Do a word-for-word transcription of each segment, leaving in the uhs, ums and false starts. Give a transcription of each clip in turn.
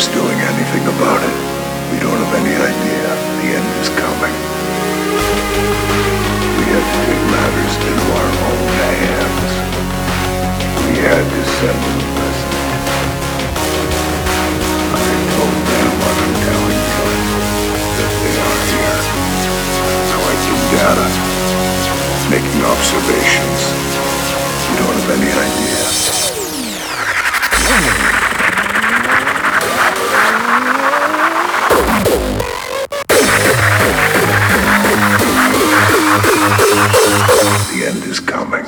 Nobody's doing anything about it. We don't have any idea. The end is coming. We had to take matters into our own hands. We had to settle the present. I told them what I'm telling you, that they are here, collecting data, making observations. We don't have any idea. The end is coming.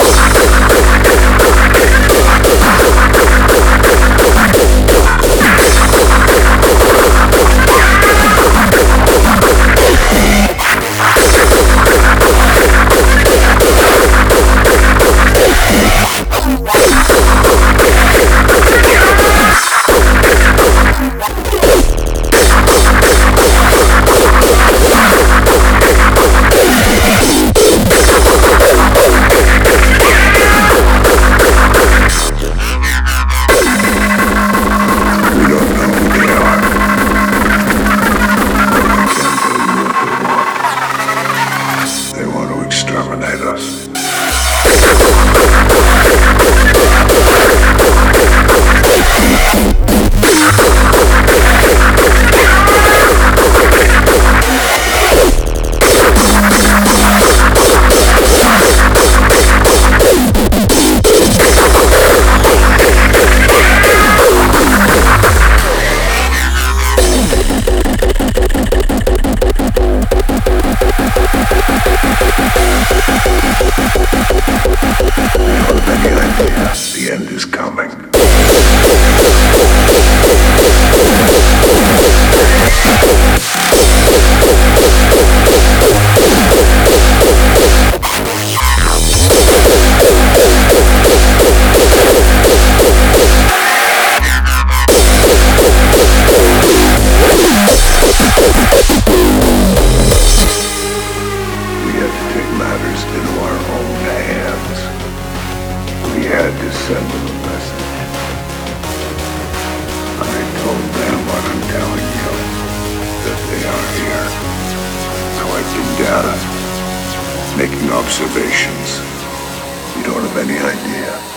Exterminate us. The end is coming. We had to take matters into our own hands. We had to send them a message. I told them what I'm telling you, that they are here, collecting data, making observations. We don't have any idea.